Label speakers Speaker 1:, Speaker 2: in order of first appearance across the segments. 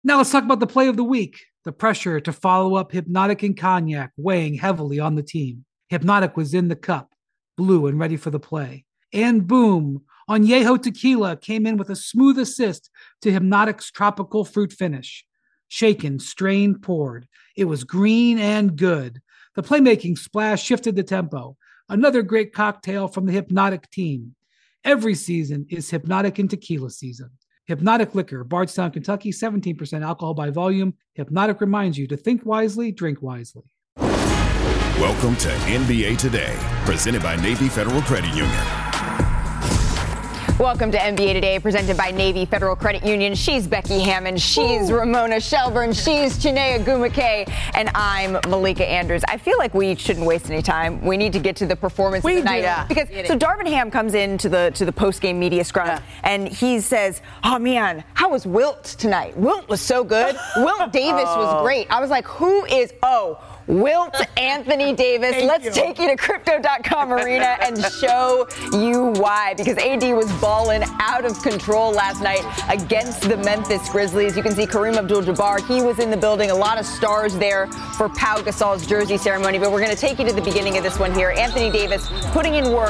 Speaker 1: Now let's talk about the play of the week. The pressure to follow up Hypnotic and Cognac weighing heavily on the team. Hypnotic was in the cup, blue and ready for the play. And boom, Añejo Tequila came in with a smooth assist to Hypnotic's tropical fruit finish. Shaken, strained, poured. It was green and good. The playmaking splash shifted the tempo. Another great cocktail from the Hypnotic team. Every season is Hypnotic and Tequila season. Hypnotic Liquor, Bardstown, Kentucky, 17% alcohol by volume. Hypnotic reminds you to think wisely, drink wisely.
Speaker 2: Welcome to NBA Today, presented by Navy Federal Credit Union.
Speaker 3: Welcome to NBA Today, presented by Navy Federal Credit Union. She's Becky Hammond. She's Ramona Shelburne. She's Chiney Ogwumike. And I'm Malika Andrews. I feel like we shouldn't waste any time. We need to get to the performance of the night.
Speaker 4: Yeah.
Speaker 3: Because so Darvin Ham comes into the post-game media scrum, and he says, oh, man, how was Wilt tonight? Wilt was so good. Wilt Davis was great. I was like, who is Wilt Anthony Davis? Let's take you to Crypto.com Arena and show you why. Because AD was balling out of control last night against the Memphis Grizzlies. You can see Kareem Abdul-Jabbar. He was in the building. A lot of stars there for Pau Gasol's jersey ceremony. But we're going to take you to the beginning of this one here. Anthony Davis putting in work.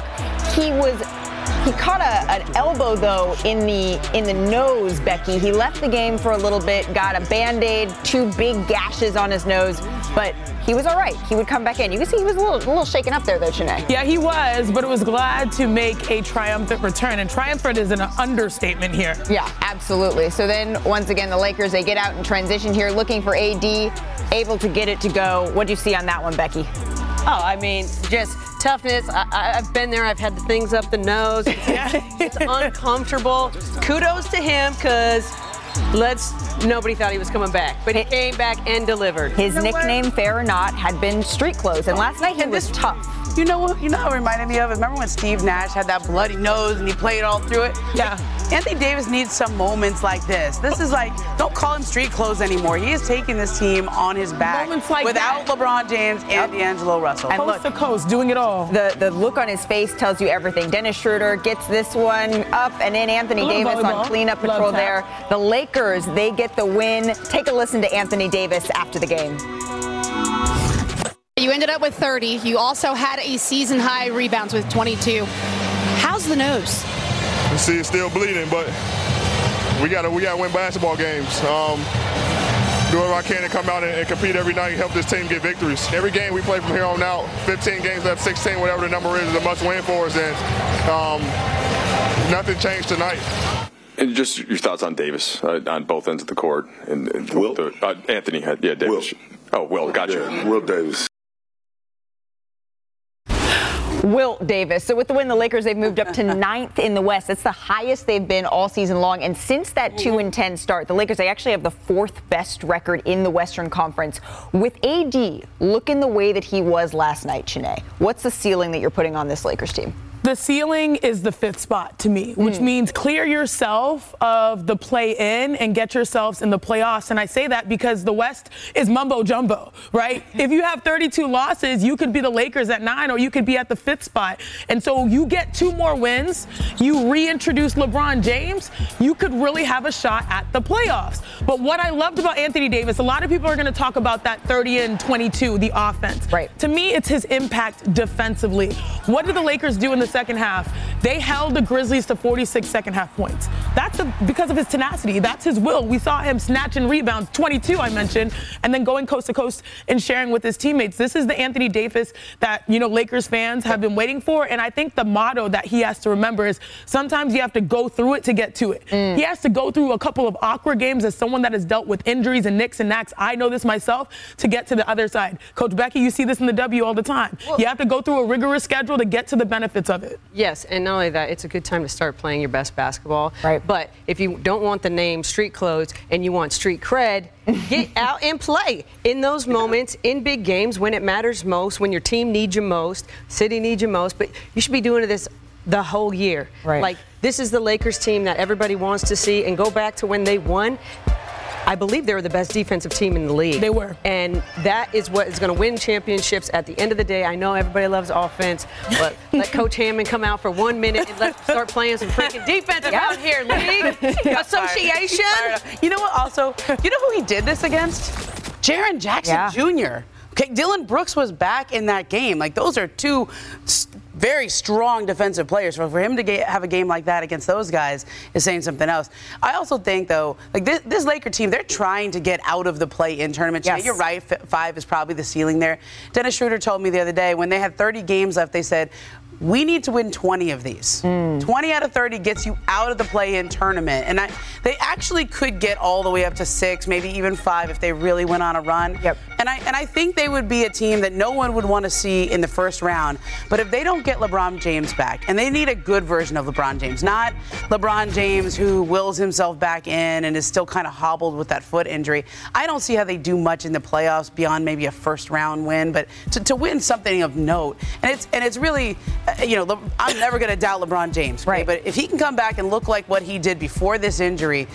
Speaker 3: He caught an elbow, though, in the nose, Becky. He left the game for a little bit, got a Band-Aid, 2 big gashes on his nose, but he was all right. He would come back in. You can see he was a little shaken up there, though, Chiney.
Speaker 4: Yeah, he was, but it was glad to make a triumphant return, and triumphant is an understatement here.
Speaker 3: Yeah, absolutely. So then, once again, the Lakers, they get out in transition here, looking for AD, able to get it to go. What do you see on that one, Becky?
Speaker 5: Oh, I mean, just toughness. I've been there. I've had the things up the nose. It's uncomfortable. Kudos to him because nobody thought he was coming back. But he came back and delivered.
Speaker 3: His nickname, fair or not, had been street clothes. And last night he was tough.
Speaker 6: You know what it reminded me of? Remember when Steve Nash had that bloody nose and he played all through it?
Speaker 4: Yeah.
Speaker 6: Anthony Davis needs some moments like this. This is like, don't call him street clothes anymore. He is taking this team on his back
Speaker 4: Moments like
Speaker 6: without
Speaker 4: that.
Speaker 6: LeBron James and D'Angelo Russell.
Speaker 3: And
Speaker 4: Coast to coast, doing it all.
Speaker 3: The look on his face tells you everything. Dennis Schroeder gets this one up, and then Anthony Davis
Speaker 4: volleyball.
Speaker 3: on cleanup patrol there. The Lakers, they get the win. Take a listen to Anthony Davis after the game.
Speaker 7: You ended up with 30. You also had a season-high rebounds with 22. How's the nose?
Speaker 8: You see, it's still bleeding, but we gotta win basketball games. Do whatever I can to come out and compete every night, help this team get victories. Every game we play from here on out, 15 games left, 16, whatever the number is a must-win for us, and nothing changed tonight.
Speaker 9: And just your thoughts on Davis on both ends of the court. And
Speaker 10: Wilt?
Speaker 9: Anthony had, Davis. Wilt, gotcha.
Speaker 10: Yeah, Wilt Davis.
Speaker 3: Wilt Davis. So with the win, the Lakers, they've moved up to 9th in the West. That's the highest they've been all season long. And since that 2-10 start, the Lakers, they actually have the 4th best record in the Western Conference. With AD looking the way that he was last night, Chiney, what's the ceiling that you're putting on this Lakers team?
Speaker 4: The ceiling is the 5th spot to me, which means clear yourself of the play-in and get yourselves in the playoffs. And I say that because the West is mumbo-jumbo, right? If you have 32 losses, you could be the Lakers at 9 or you could be at the 5th spot. And so you get 2 more wins, you reintroduce LeBron James, you could really have a shot at the playoffs. But what I loved about Anthony Davis, a lot of people are going to talk about that 30 and 22, the offense.
Speaker 3: Right.
Speaker 4: To me, it's his impact defensively. What did the Lakers do in the second half? They held the Grizzlies to 46 second half points. That's because of his tenacity. That's his will. We saw him snatching rebounds, 22 I mentioned, and then going coast to coast and sharing with his teammates. This is the Anthony Davis that, Lakers fans have been waiting for. And I think the motto that he has to remember is sometimes you have to go through it to get to it. He has to go through a couple of awkward games as someone that has dealt with injuries and nicks and knacks. I know this myself to get to the other side. Coach Becky, you see this in the W all the time. You have to go through a rigorous schedule to get to the benefits of it.
Speaker 5: Yes, and not only that, it's a good time to start playing your best basketball.
Speaker 3: Right.
Speaker 5: But if you don't want the name street clothes and you want street cred, get out and play in those moments, in big games, when it matters most, when your team needs you most, city needs you most. But you should be doing this the whole year.
Speaker 3: Right.
Speaker 5: Like, this is the Lakers team that everybody wants to see, and go back to when they won. I believe they were the best defensive team in the league.
Speaker 4: They were.
Speaker 5: And that is what is going to win championships at the end of the day. I know everybody loves offense, but let Coach Hammond come out for 1 minute and let's start playing some freaking defense out here, league association.
Speaker 6: You know what also? You know who he did this against? Jaren Jackson Jr. Okay, Dylan Brooks was back in that game. Like, those are two very strong defensive players. So for him to have a game like that against those guys is saying something else. I also think, though, like this Laker team, they're trying to get out of the play-in tournament. Yes. You're right, 5 is probably the ceiling there. Dennis Schroeder told me the other day when they had 30 games left, they said, we need to win 20 of these. 20 out of 30 gets you out of the play-in tournament. And they actually could get all the way up to 6, maybe even 5 if they really went on a run.
Speaker 3: Yep.
Speaker 6: And I think they would be a team that no one would want to see in the first round. But if they don't get LeBron James back, and they need a good version of LeBron James, not LeBron James who wills himself back in and is still kind of hobbled with that foot injury, I don't see how they do much in the playoffs beyond maybe a first-round win. But to win something of note, and it's really... I'm never going to doubt LeBron James, okay? Right? But if he can come back and look like what he did before this injury,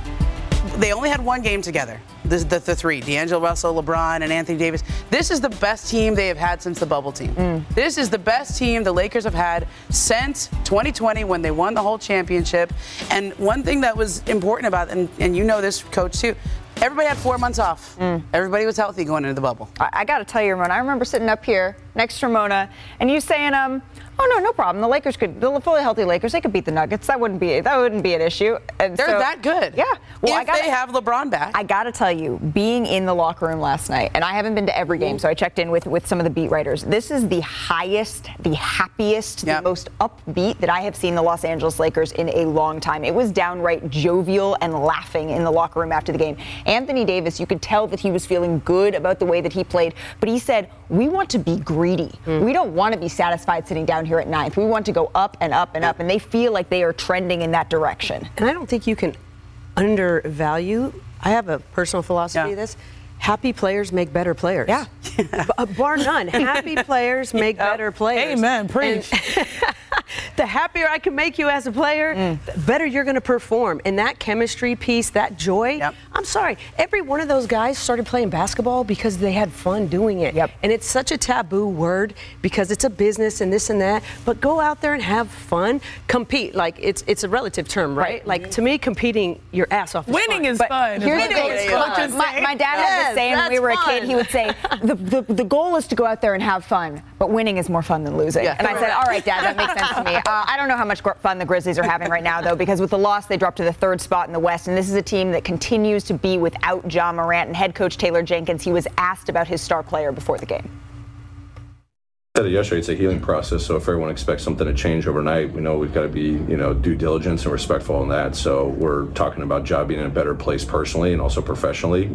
Speaker 6: they only had one game together. The three, D'Angelo Russell, LeBron, and Anthony Davis. This is the best team they have had since the bubble team. This is the best team the Lakers have had since 2020 when they won the whole championship. And one thing that was important about it, and you know this, Coach, too, everybody had 4 months off. Everybody was healthy going into the bubble.
Speaker 3: I got to tell you, Ramona, I remember sitting up here next to Ramona and you saying, oh, no problem. The Lakers the fully healthy Lakers, they could beat the Nuggets. That wouldn't be an issue. And
Speaker 6: they're that good.
Speaker 3: Yeah.
Speaker 6: Well, if they have LeBron back.
Speaker 3: I got to tell you, being in the locker room last night, and I haven't been to every game, so I checked in with some of the beat writers. This is the highest, the happiest, the most upbeat that I have seen the Los Angeles Lakers in a long time. It was downright jovial and laughing in the locker room after the game. Anthony Davis, you could tell that he was feeling good about the way that he played, but he said, we want to be greedy. We don't want to be satisfied sitting down here at 9th. We want to go up and up and up, and they feel like they are trending in that direction.
Speaker 5: And I don't think you can undervalue. I have a personal philosophy of this. Happy players make better players.
Speaker 3: Yeah.
Speaker 5: Bar none. Happy players make better players.
Speaker 4: Amen. Preach.
Speaker 5: The happier I can make you as a player, the better you're going to perform. And that chemistry piece, that joy, I'm sorry, every one of those guys started playing basketball because they had fun doing it. And it's such a taboo word because it's a business and this and that. But go out there and have fun. Compete. Like, it's a relative term, right? Like, to me, competing your ass off is
Speaker 4: winning is fun.
Speaker 3: Here's the fun. My dad had the saying when we were a kid. He would say, the goal is to go out there and have fun, but winning is more fun than losing. And I said, all right, Dad, that makes sense to me. I don't know how much fun the Grizzlies are having right now, though, because with the loss, they dropped to the 3rd spot in the West, and this is a team that continues to be without Ja Morant. And head coach Taylor Jenkins, he was asked about his star player before the game.
Speaker 10: I said it yesterday, it's a healing process, so if everyone expects something to change overnight, we know we've got to be, due diligence and respectful in that. So we're talking about Ja being in a better place personally and also professionally,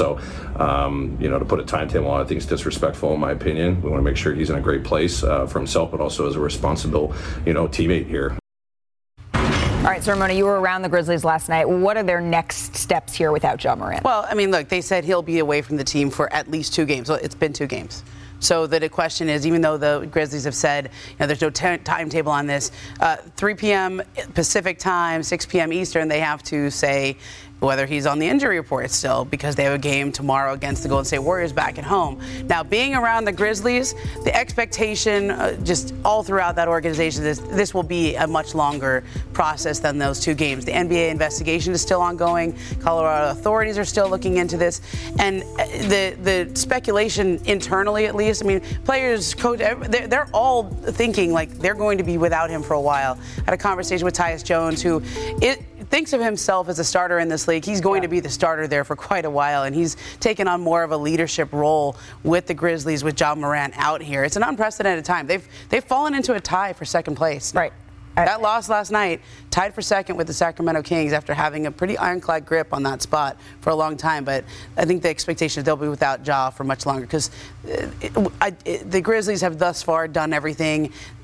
Speaker 10: to put a timetable on it, I think it's disrespectful in my opinion. We want to make sure he's in a great place for himself, but also as a responsible, teammate here.
Speaker 3: All right, so Ramona, you were around the Grizzlies last night. What are their next steps here without Ja Morant?
Speaker 6: Well, I mean, look, they said he'll be away from the team for at least 2 games. Well, it's been 2 games. So the question is, even though the Grizzlies have said there's no timetable on this, 3 p.m. Pacific time, 6 p.m. Eastern, they have to say whether he's on the injury report still because they have a game tomorrow against the Golden State Warriors back at home. Now, being around the Grizzlies, the expectation just all throughout that organization is this will be a much longer process than those 2 games. The NBA investigation is still ongoing. Colorado authorities are still looking into this. And the speculation internally, at least, I mean, players, coach, they're all thinking like they're going to be without him for a while. I had a conversation with Tyus Jones, who thinks of himself as a starter in this league. He's going to be the starter there for quite a while, and he's taken on more of a leadership role with the Grizzlies with Ja Morant out here. It's an unprecedented time. They've fallen into a tie for 2nd place.
Speaker 3: Right.
Speaker 6: That loss last night, tied for 2nd with the Sacramento Kings after having a pretty ironclad grip on that spot for a long time. But I think the expectation is they'll be without Ja for much longer because the Grizzlies have thus far done everything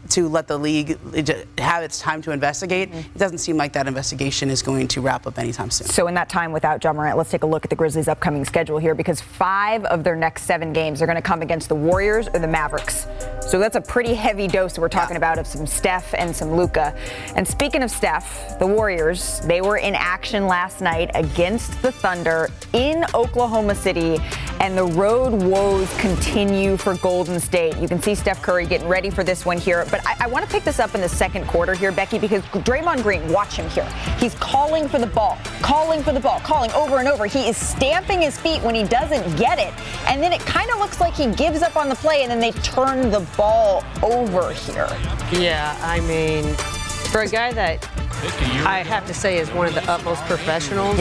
Speaker 6: to let the league have its time to investigate. It doesn't seem like that investigation is going to wrap up anytime soon.
Speaker 3: So in that time without Ja Morant, let's take a look at the Grizzlies' upcoming schedule here, because 5 of their next 7 games are going to come against the Warriors or the Mavericks. So that's a pretty heavy dose that we're talking about of some Steph and some Luka. And speaking of Steph, the Warriors, they were in action last night against the Thunder in Oklahoma City, and the road woes continue for Golden State. You can see Steph Curry getting ready for this one here, but I want to pick this up in the second quarter here, Becky, because Draymond Green, watch him here. He's calling for the ball, calling over and over. He is stamping his feet when he doesn't get it, and then it kind of looks like he gives up on the play, and then they turn the ball over here.
Speaker 5: Yeah, I mean, for a guy that I have to say is one of the utmost professionals,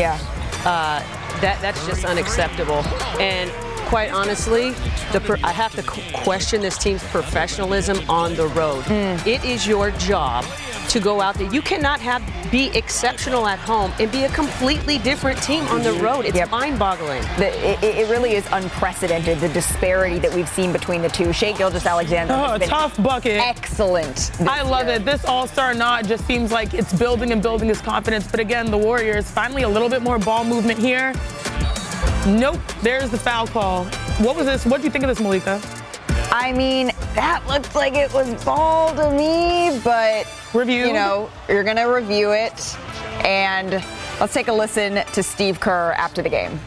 Speaker 5: that's just unacceptable. And quite honestly, I have to question this team's professionalism on the road. It is your job to go out there. You cannot be exceptional at home and be a completely different team on the road. It's mind-boggling.
Speaker 3: It really is unprecedented, the disparity that we've seen between the two. Shai Gilgeous-Alexander has been
Speaker 4: tough bucket.
Speaker 3: Excellent.
Speaker 4: I love it. This all-star nod just seems like it's building and building his confidence. But again, the Warriors, finally a little bit more ball movement here. Nope, there's the foul call. What was this? What do you think of this, Malika?
Speaker 3: I mean, that looked like it was ball to me, but
Speaker 4: review.
Speaker 3: You know, you're going to review it. And let's take a listen to Steve Kerr after the game.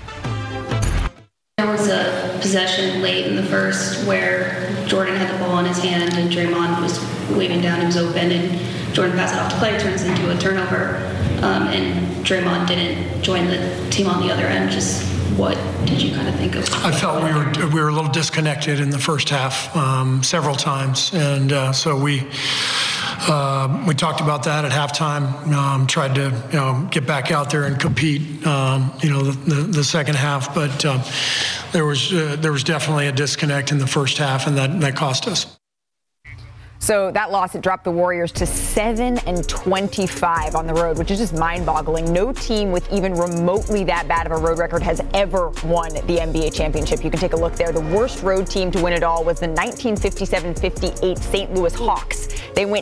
Speaker 11: There was a possession late in the first where Jordan had the ball in his hand and Draymond was waving down, he was open, and Jordan passed it off to Clay, turns into a turnover, and Draymond didn't join the team on the other end. Just what did you kind of think of?
Speaker 12: I felt we were a little disconnected in the first half several times, and so we talked about that at halftime. Tried to get back out there and compete. The second half, but there was definitely a disconnect in the first half, and that cost us.
Speaker 3: So that loss, it dropped the Warriors to 7-25 on the road, which is just mind-boggling. No team with even remotely that bad of a road record has ever won the NBA championship. You can take a look there. The worst road team to win it all was the 1957-58 St. Louis Hawks. They went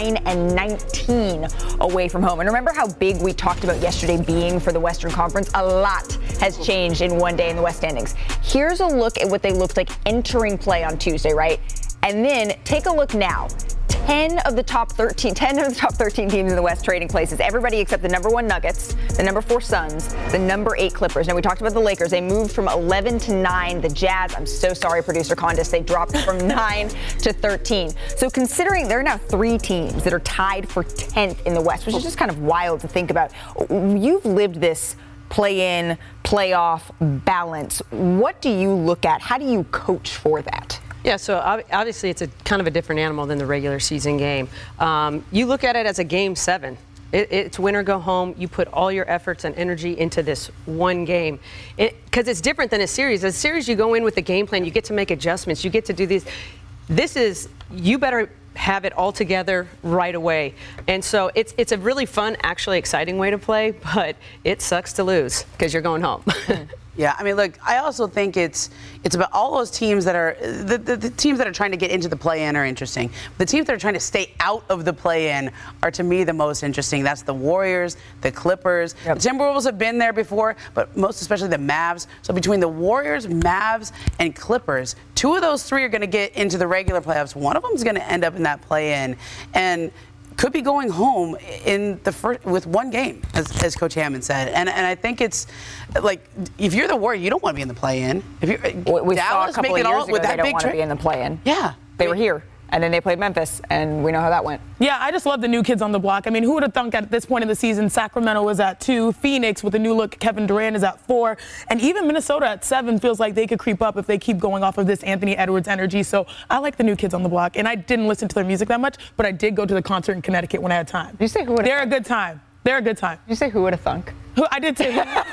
Speaker 3: 9-19 away from home. And remember how big we talked about yesterday being for the Western Conference? A lot has changed in one day in the West standings. Here's a look at what they looked like entering play on Tuesday, right? And then take a look now. 10 of the top 13 teams in the West trading places. Everybody except the number 1 Nuggets, the number 4 Suns, the number 8 Clippers. Now, we talked about the Lakers. They moved from 11 to 9. The Jazz, I'm so sorry, producer Condis, they dropped from 9 to 13. So considering there are now 3 teams that are tied for 10th in the West, which is just kind of wild to think about. You've lived this play-in, playoff balance. What do you look at? How do you coach for that?
Speaker 5: Yeah, so obviously it's a kind of a different animal than the regular season game. You look at it as a game 7. It's win or go home. You put all your efforts and energy into this one game. Because it's different than a series. A series, you go in with a game plan. You get to make adjustments. You get to do these. This is, you better have it all together right away. And so it's a really fun, actually exciting way to play, but it sucks to lose because you're going home.
Speaker 6: Yeah, I mean, look, I also think it's about all those teams that are the teams that are trying to get into the play-in are interesting. The teams that are trying to stay out of the play-in are, to me, the most interesting. That's the Warriors, the Clippers. Yep. The Timberwolves have been there before, but most especially the Mavs. So between the Warriors, Mavs, and Clippers, 2 of those 3 are going to get into the regular playoffs. One of them is going to end up in that play-in, and could be going home in the first with 1 game, as Coach Hammond said. And I think it's like, if you're the Warriors, you don't want to be in the play-in. If you're
Speaker 3: we saw a couple of years ago, they don't want to be in the play-in.
Speaker 6: Yeah,
Speaker 3: they were here. And then they played Memphis, and we know how that went.
Speaker 4: Yeah, I just love the new kids on the block. I mean, who would have thunk at this point in the season Sacramento was at 2, Phoenix with a new look, Kevin Durant is at 4, and even Minnesota at 7 feels like they could creep up if they keep going off of this Anthony Edwards energy. So I like the new kids on the block, and I didn't listen to their music that much, but I did go to the concert in Connecticut when I had time.
Speaker 3: Did you say who would have
Speaker 4: They're a good time. They're a good time.
Speaker 3: Did you say who would have thunk?
Speaker 4: Who I did too.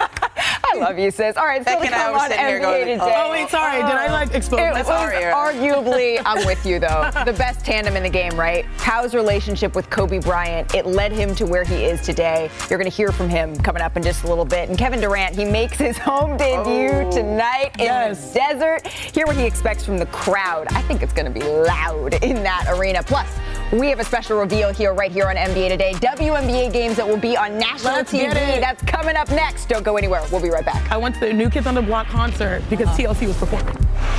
Speaker 3: I love you, sis. All right, so
Speaker 6: Becky and I were sitting here going,
Speaker 4: oh, wait, sorry. Did I, explode?
Speaker 3: It was arguably, I'm with you, though, the best tandem in the game, right? Pow's relationship with Kobe Bryant, it led him to where he is today. You're going to hear from him coming up in just a little bit. And Kevin Durant, he makes his home debut tonight in the desert. Hear what he expects from the crowd. I think it's going to be loud in that arena. Plus, We have a special reveal right here on NBA Today. WNBA games that will be on national TV. That's coming up next. Don't go anywhere. We'll be right back.
Speaker 4: I went to the New Kids on the Block concert because TLC was performing.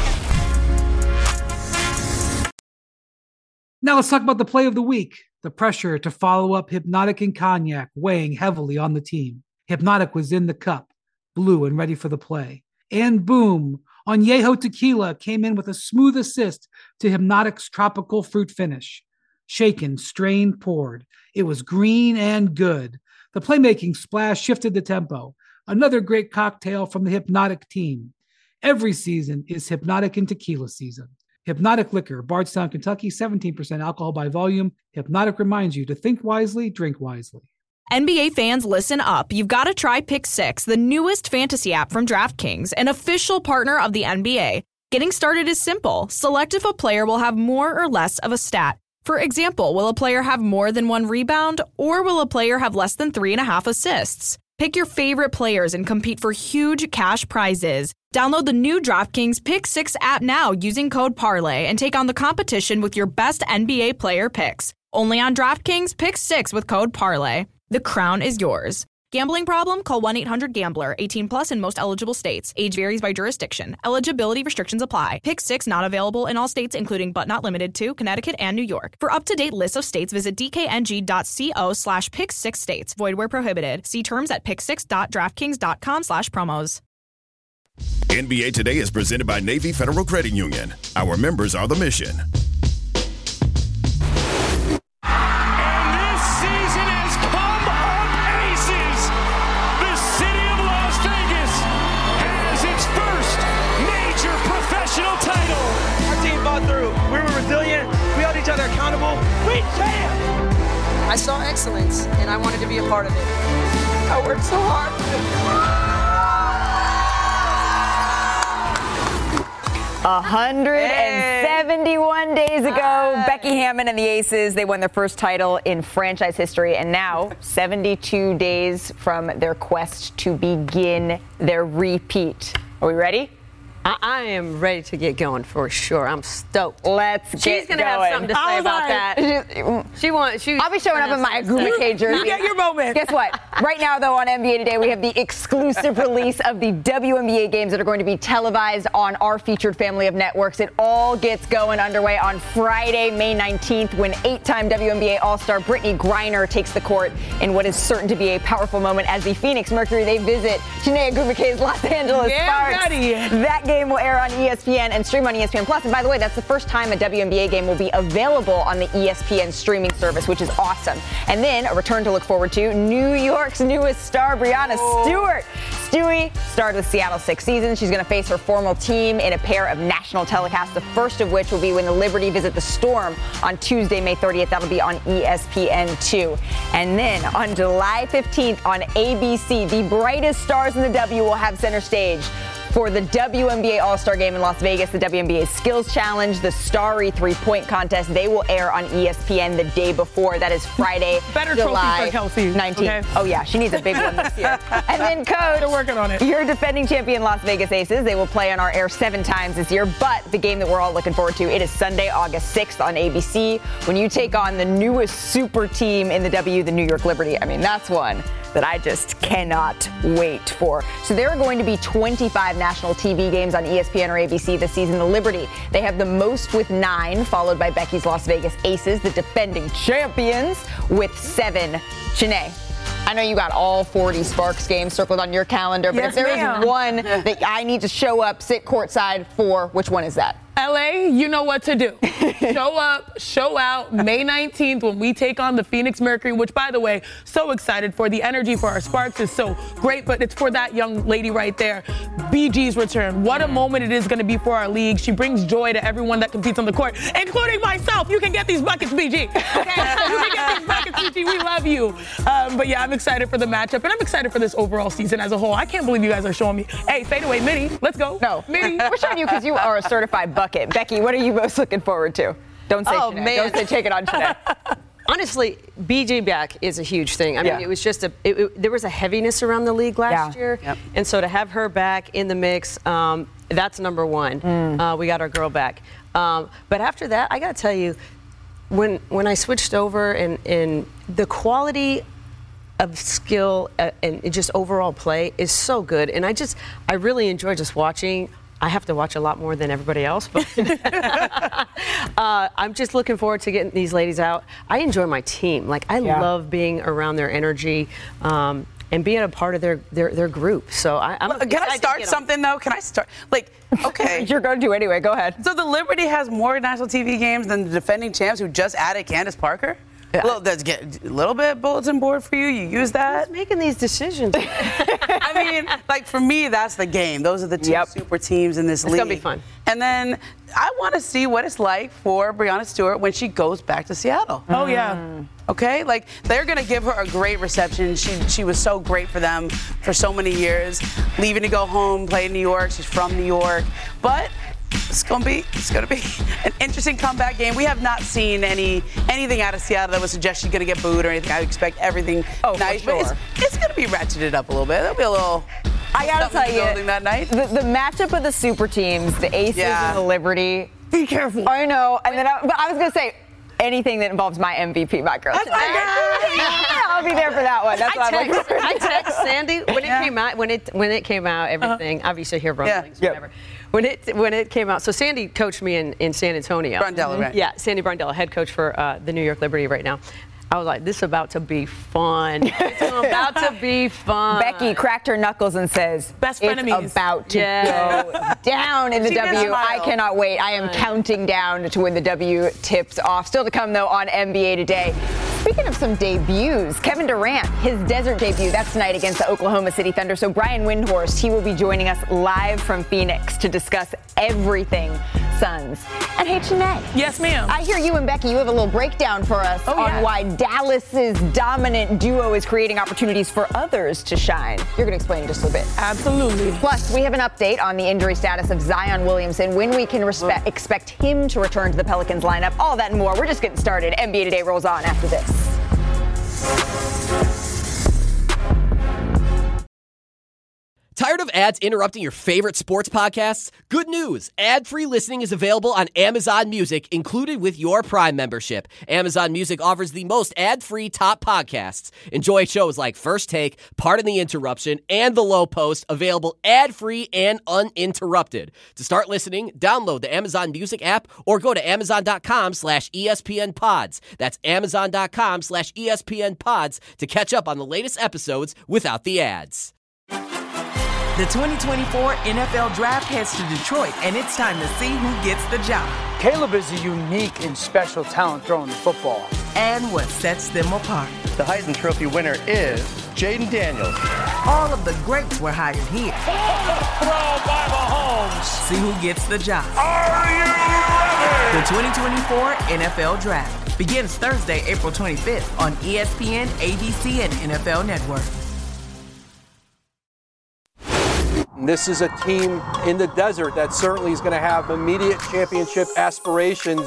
Speaker 1: Now let's talk about the play of the week. The pressure to follow up Hypnotic and Cognac weighing heavily on the team. Hypnotic was in the cup, blue and ready for the play. And boom, Añejo Tequila came in with a smooth assist to Hypnotic's tropical fruit finish. Shaken, strained, poured. It was green and good. The playmaking splash shifted the tempo. Another great cocktail from the Hypnotic team. Every season is Hypnotic and Tequila season. Hypnotic Liquor, Bardstown, Kentucky, 17% alcohol by volume. Hypnotic reminds you to think wisely, drink wisely.
Speaker 13: NBA fans, listen up. You've got to try Pick 6, the newest fantasy app from DraftKings, an official partner of the NBA. Getting started is simple. Select if a player will have more or less of a stat. For example, will a player have more than 1 rebound, or will a player have less than 3.5 assists? Pick your favorite players and compete for huge cash prizes. Download the new DraftKings Pick 6 app now using code PARLAY and take on the competition with your best NBA player picks. Only on DraftKings Pick 6 with code PARLAY. The crown is yours. Gambling problem? Call 1-800-GAMBLER. 18 plus in most eligible states. Age varies by jurisdiction. Eligibility restrictions apply. Pick 6 not available in all states, including but not limited to Connecticut and New York. For up-to-date lists of states, visit dkng.co/pick6states. Void where prohibited. See terms at pick6.draftkings.com/promos.
Speaker 2: NBA Today is presented by Navy Federal Credit Union. Our members are the mission.
Speaker 14: Other accountable. We can. I saw excellence, and I wanted to be a part of it. I worked so hard.
Speaker 3: 171 days ago, Becky Hammon and the Aces, they won their first title in franchise history, and now 72 days from their quest to begin their repeat. Are we ready?
Speaker 5: I am ready to get going for sure. I'm stoked.
Speaker 3: She's
Speaker 5: gonna have something to say about that.
Speaker 3: I'll be showing up in my Guma K jersey.
Speaker 4: You get your moment.
Speaker 3: Guess what? Right now, though, on NBA Today, we have the exclusive release of the WNBA games that are going to be televised on our featured family of networks. It all gets going underway on Friday, May 19th, when 8-time WNBA All-Star Brittany Griner takes the court in what is certain to be a powerful moment as the Phoenix Mercury, they visit Chiney Ogwumike's Los Angeles Sparks. That game will air on ESPN and stream on ESPN Plus. And by the way, that's the first time a WNBA game will be available on the ESPN streaming service, which is awesome. And then a return to look forward to, New York's newest star, Breanna Stewart. Stewie starred with Seattle 6 seasons. She's going to face her former team in a pair of national telecasts, the first of which will be when the Liberty visit the Storm on Tuesday, May 30th. That'll be on ESPN2. And then on July 15th on ABC, the brightest stars in the W will have center stage for the WNBA All-Star Game in Las Vegas, the WNBA Skills Challenge, the Starry three-point contest. They will air on ESPN the day before. That is Friday, July 19th. Okay. Oh, yeah, she needs a big one this year. And then, Coach,
Speaker 4: they're working on it.
Speaker 3: Your defending champion Las Vegas Aces. They will play on our air 7 times this year, but the game that we're all looking forward to, it is Sunday, August 6th on ABC when you take on the newest super team in the W, the New York Liberty. I mean, that's one that I just cannot wait for. So there are going to be 25 national TV games on ESPN or ABC this season. The Liberty, they have the most with 9, followed by Becky's Las Vegas Aces, the defending champions, with 7. Chiney, I know you got all 40 Sparks games circled on your calendar, but if there is one that I need to show up, sit courtside for, which one is that?
Speaker 4: LA, you know what to do. Show up, show out, May 19th when we take on the Phoenix Mercury, which, by the way, so excited for. The energy for our Sparks is so great, but it's for that young lady right there. BG's return. What a moment it is going to be for our league. She brings joy to everyone that competes on the court, including myself. You can get these buckets, BG. Okay? You can get these buckets, BG. We love you. But yeah, I'm excited for the matchup, and I'm excited for this overall season as a whole. I can't believe you guys are showing me. Hey, fade away, Mitty. Let's go.
Speaker 3: No.
Speaker 4: Mitty.
Speaker 3: We're showing you because you are a certified bucket. Becky, what are you most looking forward to? Don't say Chiney.
Speaker 5: Man.
Speaker 3: Don't say take it on Chiney.
Speaker 5: Honestly, BG back is a huge thing. I mean, it was just there was a heaviness around the league last year. Yep. And so to have her back in the mix, that's number one. We got our girl back. But after that, I got to tell you, when I switched over and the quality of skill and just overall play is so good, and I really enjoy just watching. I have to watch a lot more than everybody else, but I'm just looking forward to getting these ladies out. I enjoy my team. Like, I love being around their energy and being a part of their group. So
Speaker 6: can I start something, though? Can I start? Like, okay.
Speaker 3: You're going to anyway. Go ahead.
Speaker 6: So the Liberty has more national TV games than the defending champs who just added Candace Parker? Yeah. Well, let's get a little bit bulletin board for you. You use that.
Speaker 5: Who's making these decisions?
Speaker 6: I mean, like, for me, that's the game. Those are the two super teams in this league.
Speaker 5: It's going to be fun.
Speaker 6: And then I want to see what it's like for Breanna Stewart when she goes back to Seattle.
Speaker 4: Oh, yeah.
Speaker 6: Okay? Like, they're going to give her a great reception. She was so great for them for so many years. Leaving to go home, play in New York. She's from New York. But it's gonna be an interesting comeback game. We have not seen anything out of Seattle that would suggest she's gonna get booed or anything. I expect everything nice,
Speaker 3: for sure.
Speaker 6: But it's gonna be ratcheted up a little bit. There'll be a little.
Speaker 3: I gotta tell you,
Speaker 6: that night.
Speaker 3: The matchup of the super teams, the Aces and the Liberty.
Speaker 4: Be careful.
Speaker 3: I know, and then but I was gonna say. Anything that involves my MVP, my girl. I'll be there for that one. That's what I'm looking for.
Speaker 5: I text Sandy when it came out. Everything. Obviously, hear rumblings, whatever. When it came out. So Sandy coached me in San Antonio.
Speaker 6: Brundella, right?
Speaker 5: Yeah, Sandy Brundella, head coach for the New York Liberty right now. I was like, this is about to be fun. It's about to be fun.
Speaker 3: Becky cracked her knuckles and says,
Speaker 4: best frenemies.
Speaker 3: It's about to go down in the W. I cannot wait. I am counting down to when the W tips off. Still to come, though, on NBA Today. Speaking of some debuts, Kevin Durant, his desert debut, that's tonight against the Oklahoma City Thunder. So Brian Windhorst, he will be joining us live from Phoenix to discuss everything Suns. And hey, Chiney.
Speaker 4: Yes, ma'am.
Speaker 3: I hear you and Becky, you have a little breakdown for us on why Dallas's dominant duo is creating opportunities for others to shine. You're going to explain in just a little bit.
Speaker 4: Absolutely.
Speaker 3: Plus, we have an update on the injury status of Zion Williamson, when we can expect him to return to the Pelicans lineup. All that and more. We're just getting started. NBA Today rolls on after this.
Speaker 15: Tired of ads interrupting your favorite sports podcasts? Good news! Ad-free listening is available on Amazon Music, included with your Prime membership. Amazon Music offers the most ad-free top podcasts. Enjoy shows like First Take, Pardon the Interruption, and The Low Post, available ad-free and uninterrupted. To start listening, download the Amazon Music app or go to amazon.com/ESPNpods. That's amazon.com/ESPNpods to catch up on the latest episodes without the ads.
Speaker 16: The 2024 NFL Draft heads to Detroit, and it's time to see who gets the job.
Speaker 17: Caleb is a unique and special talent throwing the football.
Speaker 16: And what sets them apart.
Speaker 18: The Heisman Trophy winner is Jaden Daniels.
Speaker 16: All of the greats were hired here.
Speaker 19: Throw by Mahomes.
Speaker 16: See who gets the job.
Speaker 19: Are you ready?
Speaker 16: The 2024 NFL Draft begins Thursday, April 25th on ESPN, ABC, and NFL Network.
Speaker 20: This is a team in the desert that certainly is going to have immediate championship aspirations.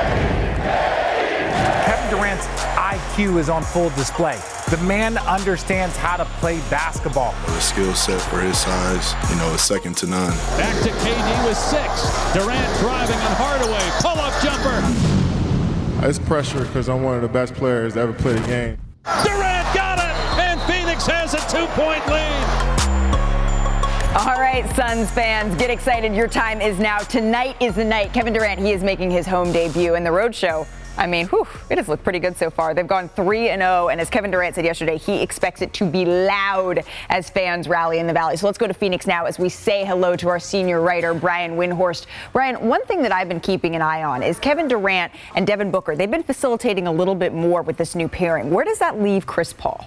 Speaker 21: Kevin Durant's IQ is on full display. The man understands how to play basketball.
Speaker 22: The skill set for his size, is second to none.
Speaker 19: Back to KD with 6. Durant driving on Hardaway. Pull-up jumper.
Speaker 22: It's pressure because I'm one of the best players to ever play the game.
Speaker 19: Durant got it, and Phoenix has a 2-point lead.
Speaker 3: All right, Suns fans, get excited. Your time is now. Tonight is the night. Kevin Durant, he is making his home debut in the road show. I mean, it has looked pretty good so far. They've gone 3-0, and as Kevin Durant said yesterday, he expects it to be loud as fans rally in the Valley. So let's go to Phoenix now as we say hello to our senior writer, Brian Windhorst. Brian, one thing that I've been keeping an eye on is Kevin Durant and Devin Booker. They've been facilitating a little bit more with this new pairing. Where does that leave Chris Paul?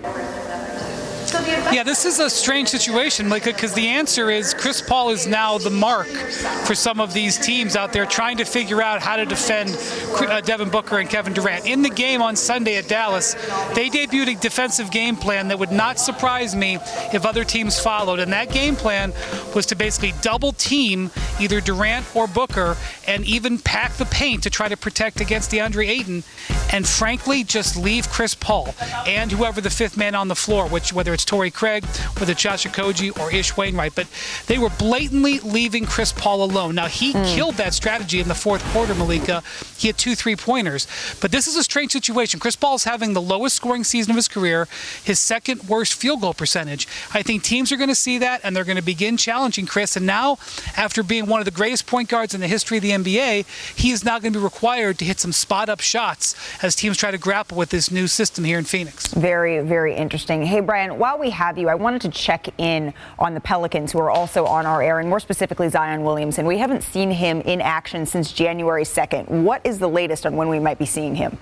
Speaker 1: Yeah, this is a strange situation, because the answer is Chris Paul is now the mark for some of these teams out there trying to figure out how to defend Devin Booker and Kevin Durant. In the game on Sunday at Dallas, they debuted a defensive game plan that would not surprise me if other teams followed. And that game plan was to basically double team either Durant or Booker and even pack the paint to try to protect against DeAndre Ayton, and frankly, just leave Chris Paul and whoever the fifth man on the floor, whether it's Torrey Craig, whether it's Josh Okogie or Ish Wainwright, but they were blatantly leaving Chris Paul alone. Now, he killed that strategy in the fourth quarter, Malika. He had 2 3-pointers, but this is a strange situation. Chris Paul's having the lowest scoring season of his career, his second worst field goal percentage. I think teams are going to see that, and they're going to begin challenging Chris. And now, after being one of the greatest point guards in the history of the NBA, he is now going to be required to hit some spot-up shots as teams try to grapple with this new system here in Phoenix.
Speaker 3: Very, very interesting. Hey, Brian, while we have you, I wanted to check in on the Pelicans, who are also on our air, and more specifically Zion Williamson. We haven't seen him in action since January 2nd. What is the latest on when we might be seeing him?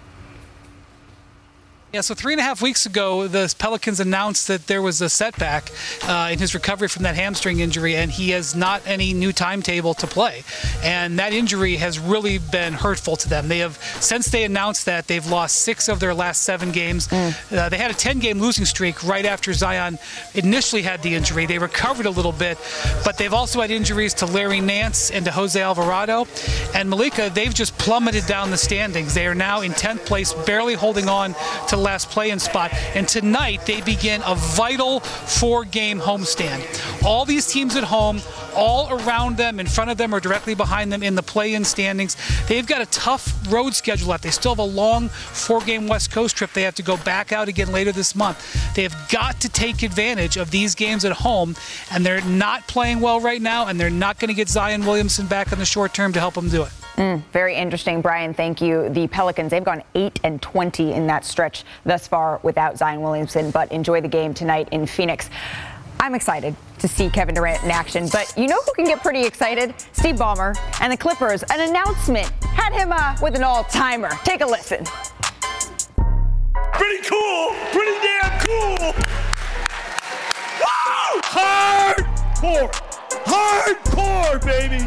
Speaker 1: Yeah, so 3.5 weeks ago, the Pelicans announced that there was a setback in his recovery from that hamstring injury, and he has not any new timetable to play. And that injury has really been hurtful to them. They have, since they announced that, they've lost 6 of their last 7 games. They had a 10-game losing streak right after Zion initially had the injury. They recovered a little bit, but they've also had injuries to Larry Nance and to Jose Alvarado. And Malika, they've just plummeted down the standings. They are now in 10th place, barely holding on to last play-in spot, and tonight they begin a vital 4-game homestand. All these teams at home, all around them, in front of them, or directly behind them in the play-in standings. They've got a tough road schedule left. They still have a long 4-game West Coast trip they have to go back out again later this month. They have got to take advantage of these games at home, and they're not playing well right now, and they're not going to get Zion Williamson back in the short term to help them do it.
Speaker 3: Very interesting, Brian. Thank you. The Pelicans, they've gone 8-20 in that stretch thus far without Zion Williamson, but enjoy the game tonight in Phoenix. I'm excited to see Kevin Durant in action, but you know who can get pretty excited? Steve Ballmer and the Clippers. An announcement had him with an all-timer. Take a listen.
Speaker 7: Pretty cool. Pretty damn cool. Woo! Hardcore. Hardcore, baby.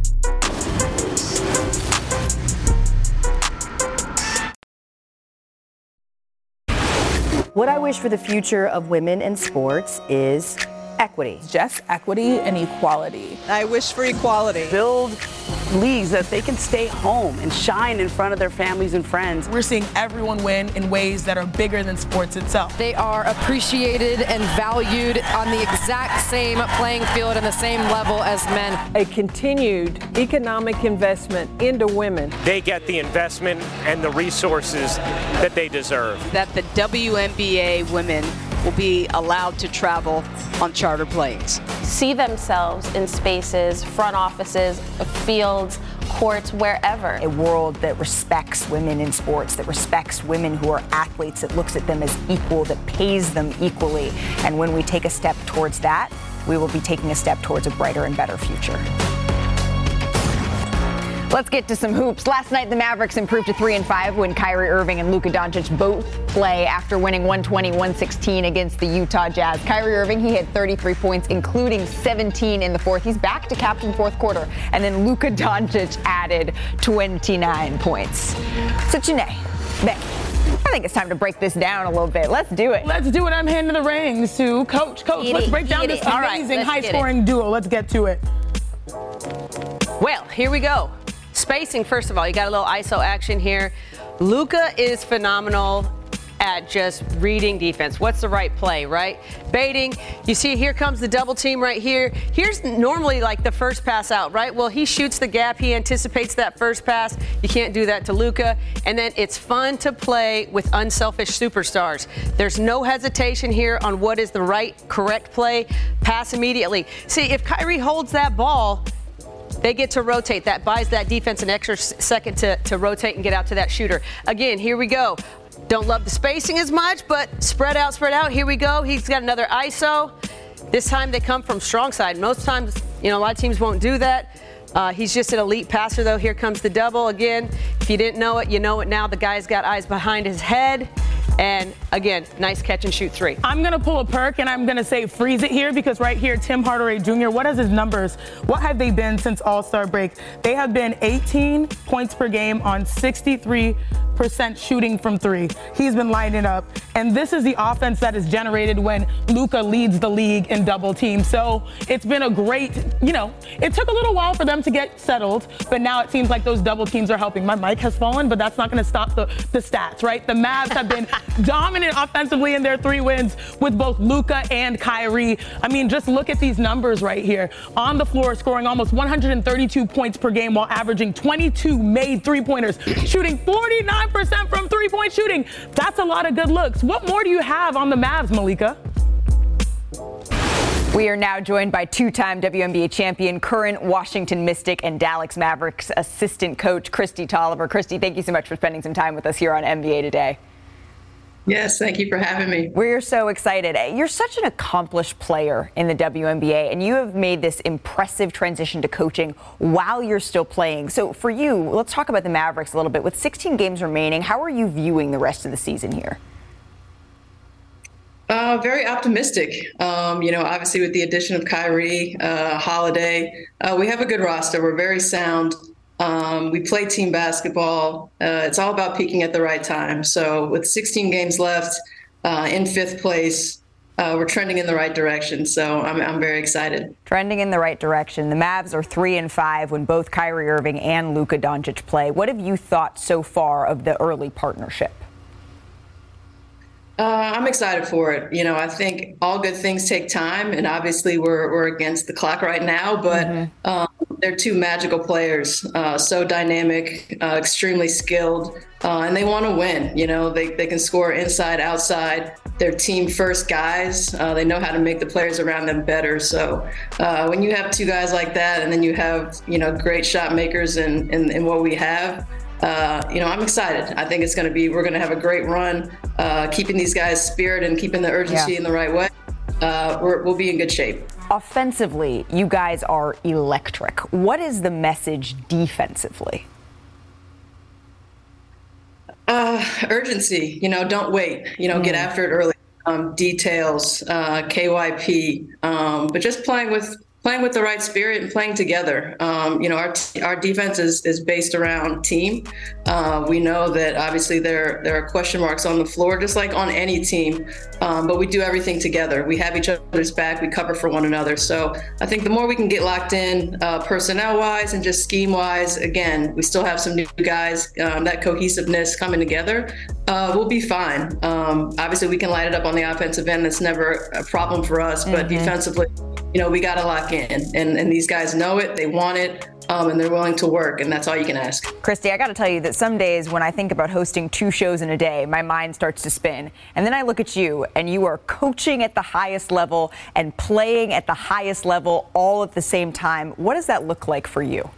Speaker 8: What I wish for the future of women in sports is equity.
Speaker 4: Just equity and equality.
Speaker 6: I wish for equality. Build leagues that they can stay home and shine in front of their families and friends.
Speaker 4: We're seeing everyone win in ways that are bigger than sports itself.
Speaker 23: They are appreciated and valued on the exact same playing field and the same level as men.
Speaker 24: A continued economic investment into women.
Speaker 18: They get the investment and the resources that they deserve.
Speaker 25: That the WNBA women will be allowed to travel on charter planes.
Speaker 26: See themselves in spaces, front offices, fields, courts, wherever.
Speaker 3: A world that respects women in sports, that respects women who are athletes, that looks at them as equal, that pays them equally. And when we take a step towards that, we will be taking a step towards a brighter and better future. Let's get to some hoops. Last night, the Mavericks improved to 3-5 when Kyrie Irving and Luka Doncic both play after winning 120-116 against the Utah Jazz. Kyrie Irving, he had 33 points, including 17 in the fourth. He's back to captain fourth quarter. And then Luka Doncic added 29 points. So, Janae, Becky, I think it's time to break this down a little bit. Let's do it.
Speaker 4: Let's do it. I'm handing the reins to Coach. Let's break down this amazing high-scoring duo. Let's get to it.
Speaker 5: Well, here we go. Spacing, first of all, you got a little ISO action here. Luka is phenomenal at just reading defense. What's the right play, right? Baiting. You see, here comes the double team right here. Here's normally like the first pass out, right? Well, he shoots the gap. He anticipates that first pass. You can't do that to Luka. And then it's fun to play with unselfish superstars. There's no hesitation here on what is the right, correct play. Pass immediately. See, if Kyrie holds that ball, they get to rotate. That buys that defense an extra second to rotate and get out to that shooter. Again, here we go. Don't love the spacing as much, but spread out. Here we go. He's got another ISO. This time they come from strong side. Most times, a lot of teams won't do that. He's just an elite passer, though. Here comes the double again. If you didn't know it, you know it now. The guy's got eyes behind his head. And again, nice catch and shoot three.
Speaker 4: I'm going to pull a perk and I'm going to say freeze it here because right here, Tim Hardaway Jr., what is his numbers? What have they been since All-Star break? They have been 18 points per game on 63% shooting from three. He's been lighting it up. And this is the offense that is generated when Luka leads the league in double teams. So it's been a great, it took a little while for them to get settled, but now it seems like those double teams are helping. My mic has fallen, but that's not going to stop the stats, right? The Mavs have been dominant offensively in their 3 wins with both Luka and Kyrie. I mean, just look at these numbers right here. On the floor, scoring almost 132 points per game while averaging 22 made three-pointers, shooting 49% from three-point shooting. That's a lot of good looks. What more do you have on the Mavs, Malika?
Speaker 3: We are now joined by 2-time WNBA champion, current Washington Mystic and Dallas Mavericks assistant coach, Kristi Toliver. Kristi, thank you so much for spending some time with us here on NBA Today.
Speaker 2: Yes, thank you for having me.
Speaker 3: We're so excited. You're such an accomplished player in the WNBA, and you have made this impressive transition to coaching while you're still playing. So for you, let's talk about the Mavericks a little bit. With 16 games remaining, how are you viewing the rest of the season here?
Speaker 2: Very optimistic. Obviously with the addition of Kyrie, Holiday, we have a good roster. We're very sound. We play team basketball. It's all about peaking at the right time. So with 16 games left, in 5th place, we're trending in the right direction. So I'm very excited.
Speaker 3: Trending in the right direction. The Mavs are 3-5 when both Kyrie Irving and Luka Doncic play. What have you thought so far of the early partnership?
Speaker 2: I'm excited for it. I think all good things take time, and obviously we're against the clock right now, but they're 2 magical players, so dynamic, extremely skilled, and they want to win. They can score inside, outside. They're team first guys. They know how to make the players around them better. So when you have 2 guys like that, and then you have, great shot makers in what we have, I'm excited. I think we're going to have a great run, keeping these guys' spirit and keeping the urgency in the right way. We'll be in good shape.
Speaker 3: Offensively, you guys are electric. What is the message defensively?
Speaker 2: Urgency, don't wait, get after it early. Details, KYP, but just playing with the right spirit and playing together. Our defense is based around team. We know that obviously there are question marks on the floor, just like on any team, but we do everything together. We have each other's back. We cover for one another. So I think the more we can get locked in personnel-wise and just scheme-wise, again, we still have some new guys, that cohesiveness coming together, we'll be fine. Obviously, we can light it up on the offensive end. That's never a problem for us, but defensively, we got to lock in, and these guys know it, they want it, and they're willing to work, and that's all you can ask.
Speaker 3: Kristi, I got to tell you that some days when I think about hosting 2 shows in a day, my mind starts to spin. And then I look at you, and you are coaching at the highest level and playing at the highest level all at the same time. What does that look like for you?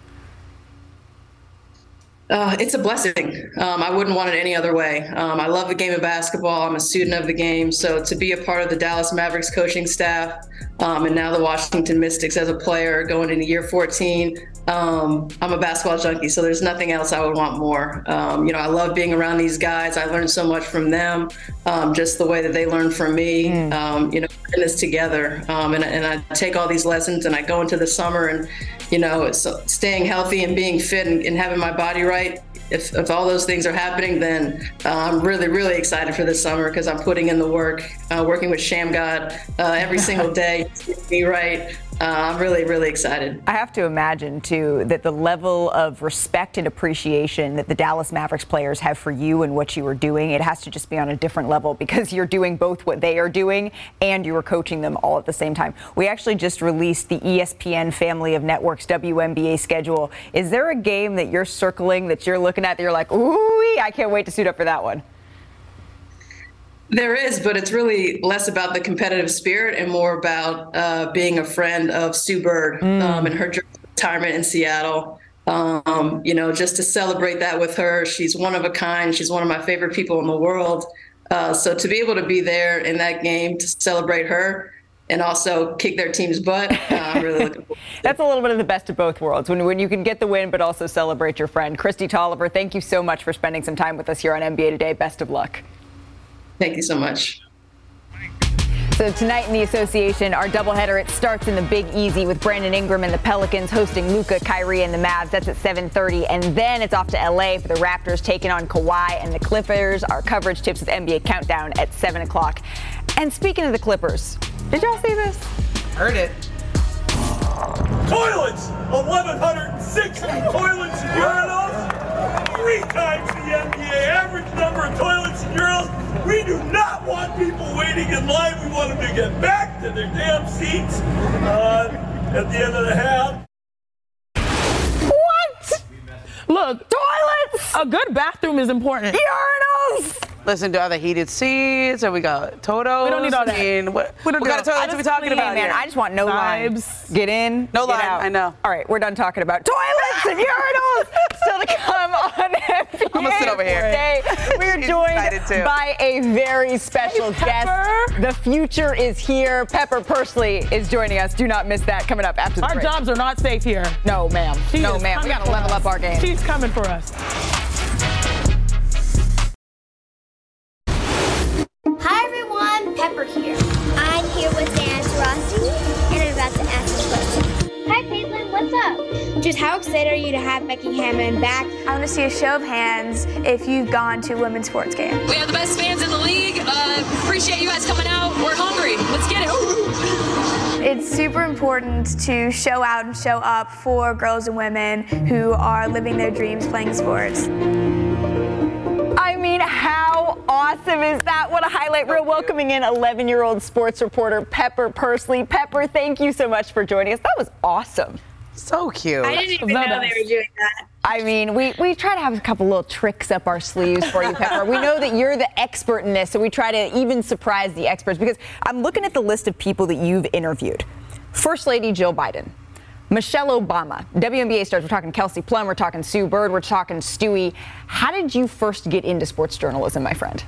Speaker 2: It's a blessing. I wouldn't want it any other way. I love the game of basketball. I'm a student of the game. So to be a part of the Dallas Mavericks coaching staff, and now the Washington Mystics as a player going into year 14, I'm a basketball junkie. So there's nothing else I would want more. I love being around these guys. I learned so much from them, just the way that they learn from me, in this together. And I take all these lessons and I go into the summer and, staying healthy and being fit and having my body right. If all those things are happening, then I'm really, really excited for this summer because I'm putting in the work, working with Shammgod every single day, me right. I'm really, really excited.
Speaker 3: I have to imagine, too, that the level of respect and appreciation that the Dallas Mavericks players have for you and what you are doing, it has to just be on a different level because you're doing both what they are doing and you are coaching them all at the same time. We actually just released the ESPN family of networks WNBA schedule. Is there a game that you're circling, that you're looking at, that you're like, ooh, I can't wait to suit up for that one?
Speaker 2: There is, but it's really less about the competitive spirit and more about being a friend of Sue Bird and her retirement in Seattle. Just to celebrate that with her. She's one of a kind. She's one of my favorite people in the world. So to be able to be there in that game to celebrate her and also kick their team's butt, I'm really looking forward to it.
Speaker 3: That's a little bit of the best of both worlds, when you can get the win but also celebrate your friend. Kristi Toliver, thank you so much for spending some time with us here on NBA Today. Best of luck.
Speaker 2: Thank you so much.
Speaker 3: So tonight in the association, our doubleheader, it starts in the Big Easy with Brandon Ingram and the Pelicans hosting Luka, Kyrie, and the Mavs. That's at 7:30. And then it's off to L.A. for the Raptors taking on Kawhi and the Clippers. Our coverage tips with NBA Countdown at 7 o'clock. And speaking of the Clippers, did y'all see this?
Speaker 9: Heard it.
Speaker 7: Toilets! 1,160 toilets and urinals! 3 times the NBA average number of toilets and urinals. We do not want people waiting in line. We want them to get back to their damn seats at the end of the half.
Speaker 4: What? Look, toilets! A good bathroom is important.
Speaker 3: Urinals!
Speaker 6: Listen, are the heated seats? Or we got Totos?
Speaker 4: We don't need all that.
Speaker 6: I mean, what kind of toilets are we talking about
Speaker 3: man,
Speaker 6: here?
Speaker 3: I just want no
Speaker 4: Vibes.
Speaker 3: line. Get in,
Speaker 6: No
Speaker 3: get
Speaker 6: line,
Speaker 3: out.
Speaker 6: I know.
Speaker 3: All right, we're done talking about toilets and urinals. Still to come on NBA
Speaker 6: I'm gonna sit over here.
Speaker 3: Today. We're
Speaker 6: She's
Speaker 3: joined
Speaker 6: excited too.
Speaker 3: by a very special guest. The future is here. Pepper Pursley is joining us. Do not miss that. Coming up after the
Speaker 4: Our
Speaker 3: break.
Speaker 4: jobs are not safe here.
Speaker 3: No, ma'am. No, ma'am. We got to level up our game.
Speaker 4: She's coming for us.
Speaker 10: Hi everyone, Pepper here. I'm here with Dan Rossi, and I'm about to ask a question. Hi Caitlin, what's up? Just how excited are you to have Becky Hammond back?
Speaker 11: I want to see a show of hands if you've gone to a women's sports game.
Speaker 12: We have the best fans in the league. Appreciate you guys coming out. We're hungry. Let's get it.
Speaker 11: It's super important to show out and show up for girls and women who are living their dreams playing sports.
Speaker 3: I mean, how awesome is that? What a highlight reel. Welcoming in 11-year-old sports reporter Pepper Pursley. Pepper, thank you so much for joining us. That was awesome.
Speaker 6: So cute.
Speaker 11: I didn't even know they were doing that.
Speaker 3: I mean, we try to have a couple little tricks up our sleeves for you, Pepper. We know that you're the expert in this, so we try to even surprise the experts, because I'm looking at the list of people that you've interviewed. First Lady Jill Biden, Michelle Obama, WNBA stars. We're talking Kelsey Plum, we're talking Sue Bird, we're talking Stewie. How did you first get into sports journalism, my friend?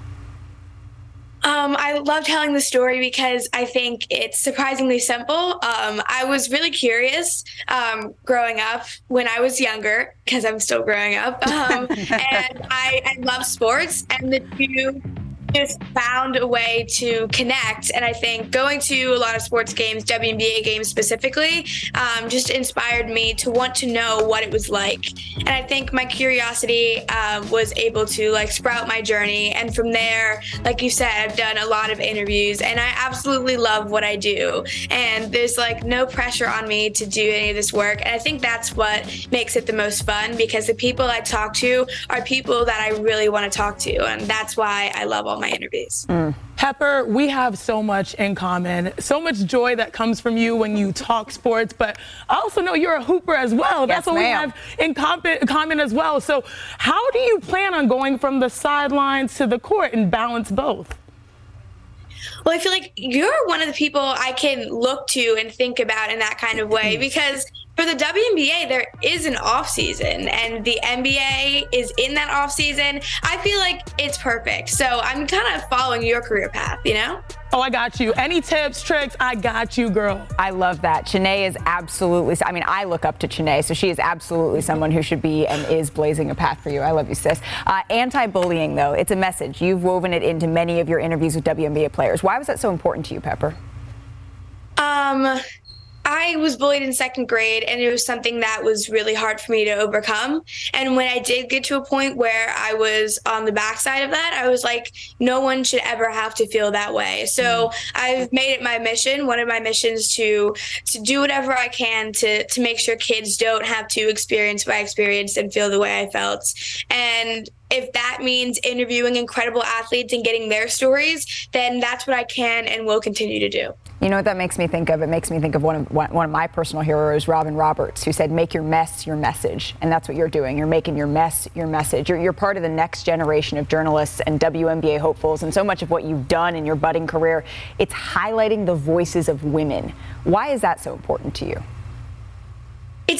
Speaker 11: I love telling the story because I think it's surprisingly simple. I was really curious growing up when I was younger, because I'm still growing up, and I love sports, and the two just found a way to connect. And I think going to a lot of sports games, WNBA games specifically, just inspired me to want to know what it was like. And I think my curiosity was able to sprout my journey. And from there, like you said, I've done a lot of interviews, and I absolutely love what I do. And there's no pressure on me to do any of this work. And I think that's what makes it the most fun, because the people I talk to are people that I really want to talk to. And that's why I love all my interviews.
Speaker 4: Pepper, we have so much in common, so much joy that comes from you when you talk sports, but I also know you're a hooper as well. That's what we have in common as well. So how do you plan on going from the sidelines to the court and balance both?
Speaker 11: Well, I feel like you're one of the people I can look to and think about in that kind of way, because for the WNBA, there is an off season, and the NBA is in that off season. I feel like it's perfect. So I'm kind of following your career path, you know?
Speaker 4: Oh, I got you. Any tips, tricks? I got you, girl.
Speaker 3: I love that. Chanae is absolutely, I look up to Chanae, so she is absolutely someone who should be and is blazing a path for you. I love you, sis. Anti-bullying, though, it's a message. You've woven it into many of your interviews with WNBA players. Why was that so important to you, Pepper?
Speaker 11: I was bullied in second grade, and it was something that was really hard for me to overcome. And when I did get to a point where I was on the backside of that, I was like, no one should ever have to feel that way. So I've made it my mission, one of my missions, to do whatever I can to make sure kids don't have to experience what I experienced and feel the way I felt. And if that means interviewing incredible athletes and getting their stories, then that's what I can and will continue to do.
Speaker 3: You know what that makes me think of? It makes me think of one of my personal heroes, Robin Roberts, who said, make your mess your message. And that's what you're doing. You're making your mess your message. You're part of the next generation of journalists and WNBA hopefuls. And so much of what you've done in your budding career, it's highlighting the voices of women. Why is that so important to you?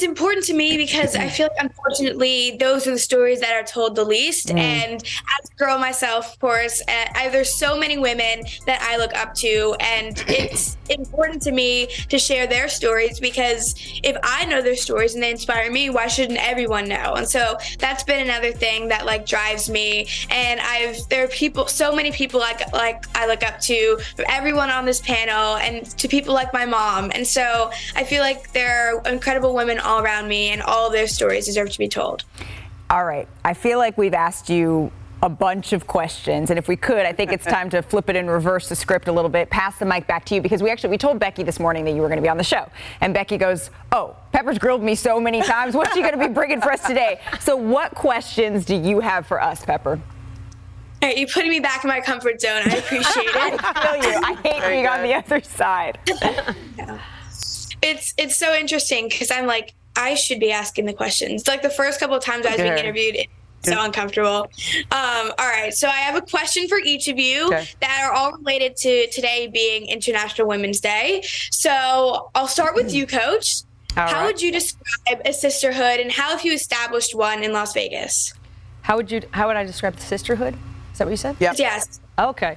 Speaker 11: it's important to me because I feel like, unfortunately, those are the stories that are told the least. And as a girl myself, of course, there's so many women that I look up to, and it's important to me to share their stories, because if I know their stories and they inspire me, why shouldn't everyone know? And so that's been another thing that like drives me. And there are so many people like I look up to, from everyone on this panel, and to people like my mom. And so I feel like there are incredible women all around me, and all of their stories deserve to be told.
Speaker 3: All right. I feel like we've asked you a bunch of questions, and if we could, I think it's time to flip it and reverse the script a little bit. Pass the mic back to you, because we told Becky this morning that you were going to be on the show, and Becky goes, "Oh, Pepper's grilled me so many times. What's she going to be bringing for us today?" So, what questions do you have for us, Pepper?
Speaker 11: All right, you're putting me back in my comfort zone. I appreciate it.
Speaker 3: I feel you. I hate being on the other side.
Speaker 11: Yeah. It's so interesting, because I'm like, I should be asking the questions. Like the first couple of times I was being interviewed, it's so uncomfortable. All right, so I have a question for each of you that are all related to today being International Women's Day. So I'll start with you, Coach. How would you describe a sisterhood, and how have you established one in Las Vegas?
Speaker 5: How would I describe the sisterhood? Is that what you said?
Speaker 11: Yep. Yes.
Speaker 5: Okay.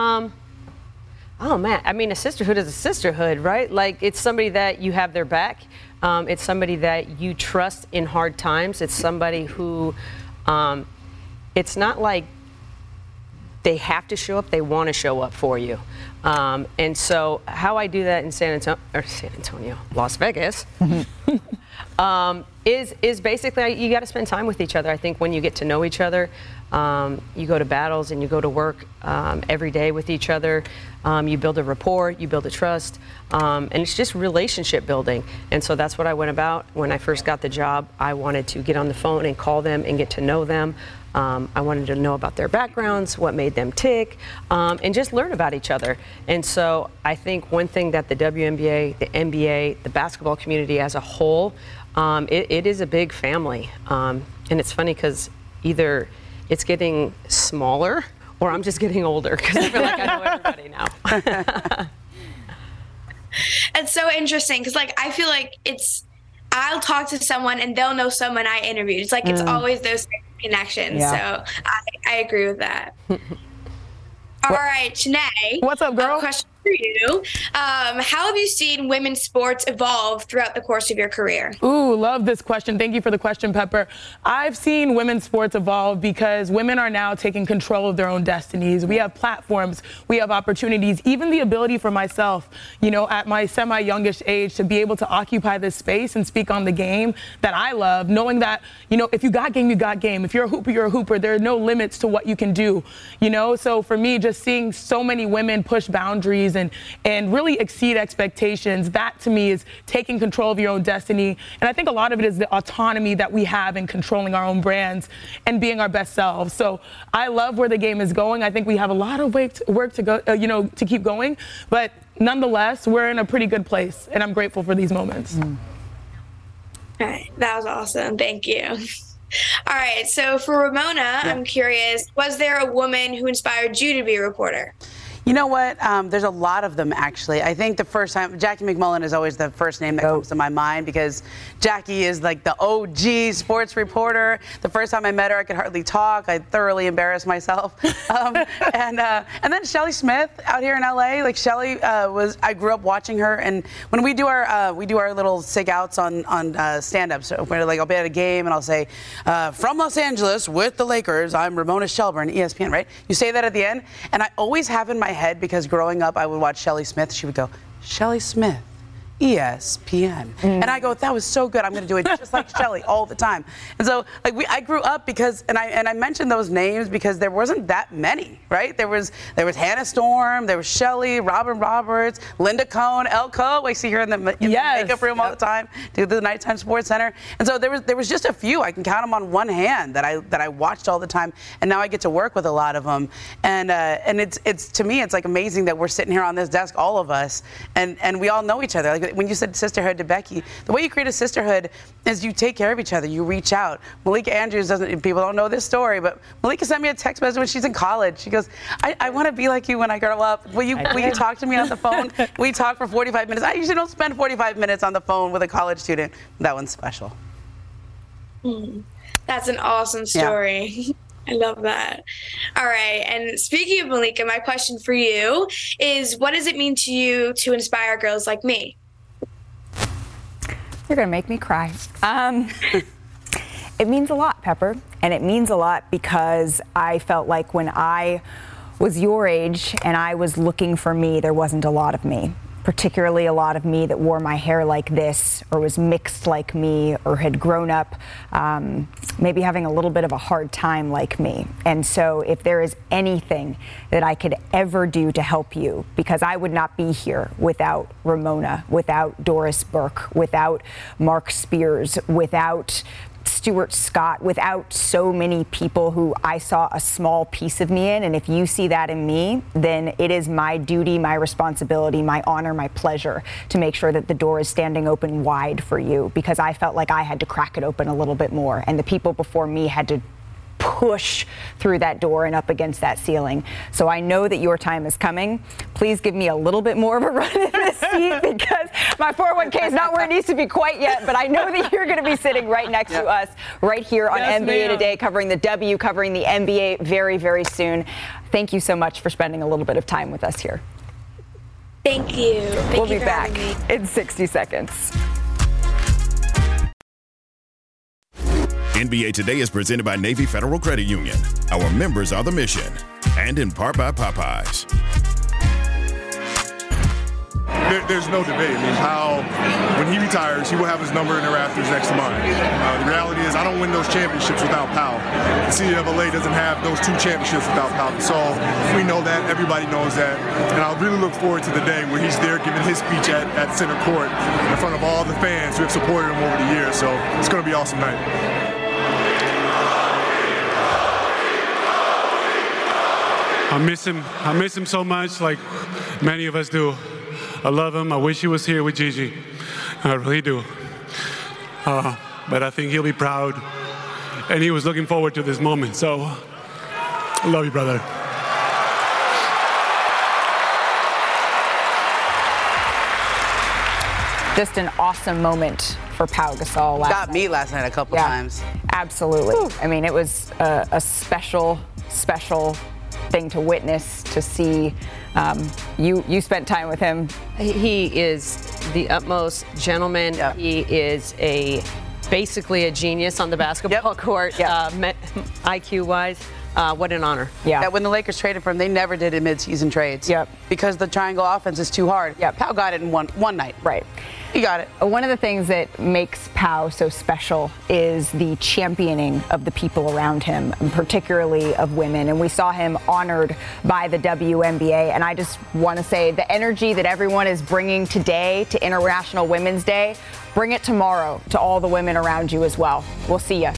Speaker 5: Oh man, I mean, a sisterhood is a sisterhood, right? Like, it's somebody that you have their back. It's somebody that you trust in hard times. It's somebody who, it's not like they have to show up, they want to show up for you. And so how I do that in Las Vegas, is basically you got to spend time with each other. I think when you get to know each other, you go to battles and you go to work every day with each other. You build a rapport, you build a trust, and it's just relationship building. And so that's what I went about when I first got the job. I wanted to get on the phone and call them and get to know them. I wanted to know about their backgrounds, what made them tick, and just learn about each other. And so I think one thing that the WNBA, the NBA, the basketball community as a whole, it is a big family. And it's funny because either it's getting smaller or I'm just getting older, because I feel like I know everybody now.
Speaker 11: It's so interesting, because like I feel like I'll talk to someone and they'll know someone I interviewed. It's like it's always those connections.
Speaker 3: Yeah.
Speaker 11: So I agree with that. All right, Janae.
Speaker 4: What's up, girl?
Speaker 11: Question for you. How have you seen women's sports evolve throughout the course of your career?
Speaker 4: Ooh, love this question. Thank you for the question, Pepper. I've seen women's sports evolve because women are now taking control of their own destinies. We have platforms, we have opportunities, even the ability for myself, at my semi-youngish age, to be able to occupy this space and speak on the game that I love, knowing that, if you got game, you got game. If you're a hooper, you're a hooper. There are no limits to what you can do, So for me, just seeing so many women push boundaries and really exceed expectations, that to me is taking control of your own destiny. And I think a lot of it is the autonomy that we have in controlling our own brands and being our best selves. So I love where the game is going. I think we have a lot of work to go, to keep going. But nonetheless, we're in a pretty good place, and I'm grateful for these moments.
Speaker 11: All right, that was awesome. Thank you. All right, so for Ramona, I'm curious, was there a woman who inspired you to be a reporter?
Speaker 6: You know what? There's a lot of them, actually. I think the first time, Jackie McMullen is always the first name that comes to my mind, because Jackie is like the OG sports reporter. The first time I met her, I could hardly talk. I thoroughly embarrassed myself. And then Shelly Smith out here in LA. Like Shelly I grew up watching her. And when we do our little sig outs on stand-ups, so I'll be at a game and I'll say, from Los Angeles with the Lakers, I'm Ramona Shelburne, ESPN, right? You say that at the end. And I always have in my head, because growing up I would watch Shelly Smith, she would go, Shelly Smith, ESPN. And I go, that was so good. I'm going to do it just like Shelly all the time. And so I grew up because, and I mentioned those names because there wasn't that many, right? There was Hannah Storm, there was Shelly, Robin Roberts, Linda Cohn, Elle Coe. I see her in the makeup room all the time, do the Nighttime Sports Center. And so there was just a few. I can count them on one hand that I watched all the time. And now I get to work with a lot of them. And it's to me, it's like amazing that we're sitting here on this desk, all of us, and we all know each other. Like when you said sisterhood to Becky, the way you create a sisterhood is you take care of each other. You reach out. Malika Andrews people don't know this story, but Malika sent me a text message when she's in college. She goes, I want to be like you when I grow up. Will you talk to me on the phone? We talk for 45 minutes. I usually don't spend 45 minutes on the phone with a college student. That one's special.
Speaker 11: That's an awesome story. Yeah. I love that. All right. And speaking of Malika, my question for you is, what does it mean to you to inspire girls like me?
Speaker 3: You're going to make me cry. It means a lot, Pepper. And it means a lot because I felt like when I was your age and I was looking for me, there wasn't a lot of me. Particularly a lot of me that wore my hair like this or was mixed like me or had grown up maybe having a little bit of a hard time like me. And so if there is anything that I could ever do to help you, because I would not be here without Ramona, without Doris Burke, without Mark Spears, without Stuart Scott, without so many people who I saw a small piece of me in. And if you see that in me, then it is my duty, my responsibility, my honor, my pleasure to make sure that the door is standing open wide for you, because I felt like I had to crack it open a little bit more. And the people before me had to push through that door and up against that ceiling. So I know that your time is coming. Please give me a little bit more of a run in this seat, because my 401k is not where it needs to be quite yet, but I know that you're going to be sitting right next to us right here on NBA Today, covering the W, covering the NBA very, very soon. Thank you so much for spending a little bit of time with us here.
Speaker 11: Thank you.
Speaker 3: We'll be back in 60 seconds.
Speaker 9: NBA Today is presented by Navy Federal Credit Union. Our members are the mission. And in part by Popeyes.
Speaker 22: There's no debate. I mean, Powell, when he retires, he will have his number in the rafters next to mine. The reality is I don't win those championships without Powell. The city of LA doesn't have those 2 championships without Powell. So we know that. Everybody knows that. And I really look forward to the day where he's there giving his speech at center court in front of all the fans who have supported him over the years. So it's going to be an awesome night.
Speaker 13: I miss him. I miss him so much, like many of us do. I love him. I wish he was here with Gigi. I really do. But I think he'll be proud. And he was looking forward to this moment. So, I love you, brother.
Speaker 3: Just an awesome moment for Pau Gasol last night.
Speaker 6: Got me last night a couple times.
Speaker 3: Absolutely. Whew. I mean, it was a special thing to witness, to see. You spent time with him.
Speaker 5: He is the utmost gentleman. Yep. He is basically a genius on the basketball court, IQ-wise. What an honor.
Speaker 6: Yeah. That when the Lakers traded for him, they never did it mid-season trades.
Speaker 3: Yep.
Speaker 6: Because the triangle offense is too hard.
Speaker 3: Yep.
Speaker 6: Pau got it in one night.
Speaker 3: Right.
Speaker 6: He got it.
Speaker 3: One of the things that makes Pau so special is the championing of the people around him, and particularly of women. And we saw him honored by the WNBA. And I just want to say the energy that everyone is bringing today to International Women's Day, bring it tomorrow to all the women around you as well. We'll see you.